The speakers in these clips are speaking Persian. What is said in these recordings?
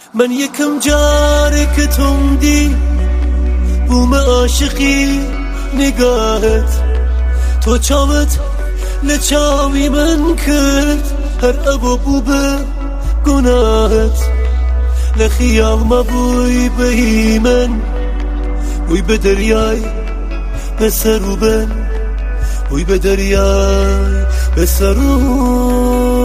من یکم جاره که تندی بوم عاشقی نگاهت تو چاوت لچاوی من کرد هر ابو بوبه گناهت لخیال ما بوی بهی من بوی به دریای به سرو بن بوی به دریای به سرو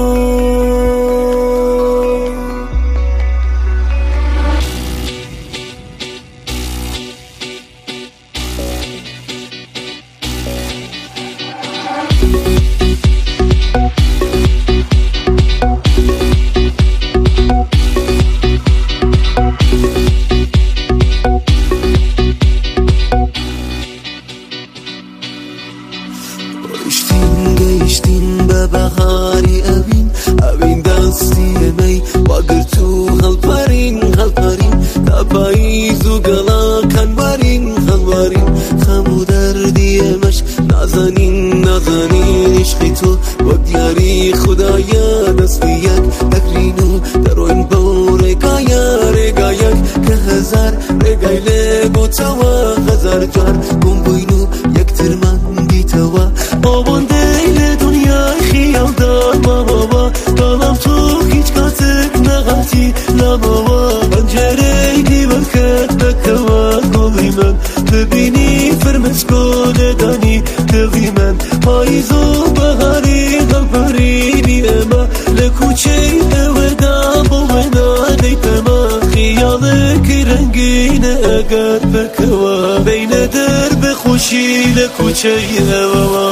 گەیشتین بە بەهاری ئەوین دەستی ئەمەی واگرتو هەڵپەرین تا پاییز و گەڵاکان هەڵوارین خەم و دەردی ئێمەش نازانین عشقی تۆ وەک دیاری خودایە دەستی یەک دەکرین و دەڕۆین بەو ڕێگایەک کە هەزار ڕێگای لێ بۆتەوە هەزار جار گم بووین و یەکترمان دیتەوە ئاوەندەی لە دنیای خیاڵدار ماوەوە بەڵام تۆ هیچ کاتێک نەهاتی لامەوە پەنجەرەی دیوەرکەت بکەوە گۆڵی من ببینی فرمەچکۆ لێدانی دڵی من پاییز و بەهاری هەڵپەرینی ئێمە لە کوچەی ئێوەدا بۆ وێنانەی پەمە خیاڵێکی ڕەنگینە ئەگەر بکەوە بینە دەربە خۆشی لە کوچەی ئێوەوە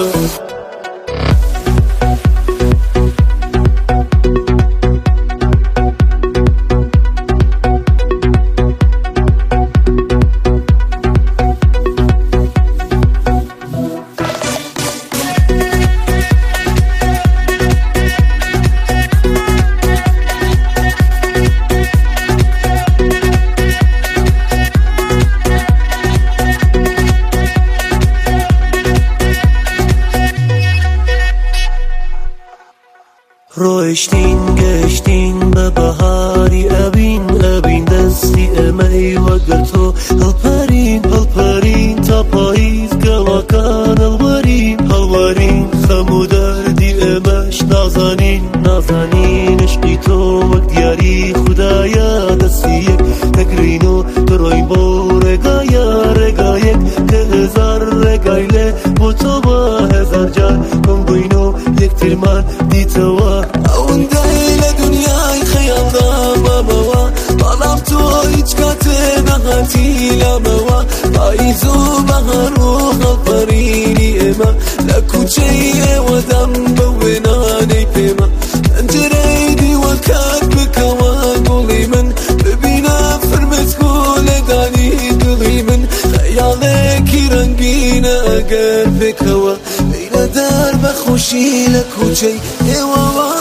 ڕۆیشتین گەشتین بە بەهاری ئەبین دەستی ئەمەی وەگەر تۆ هەڵپەرین تا پاییز گەڵاکان هەڵوارین خەم و دەردی ئێمەش نازانین عشقی تۆ وەک دیاری خودایە دەستی یەک دەگرین و بڕۆین بۆ ڕێگایەک کە هەزار ڕێگای لێ بۆ تۆوە هەزار جار گم بووین و یەکترمان دیتەوە ئەوەندەی لە دنیای خەیاڵدا مامەوە بەڵام تۆ هیچ کاتێ نەهاتی لامەوە پاییز و بەهار و هەڵپەرینی ئێمە لە کوچەی ئێوەدام بە وێنانەی پێمە پەنجەرەی دیوەرکات بکەوە گوڵی من ببینە فرمێسکۆ لێدانی دڵی من خەیاڵێکی ڕەنگینە ئەگەر بکەوە بینە دەربە خۆشی لە کوچەی ئێوەوە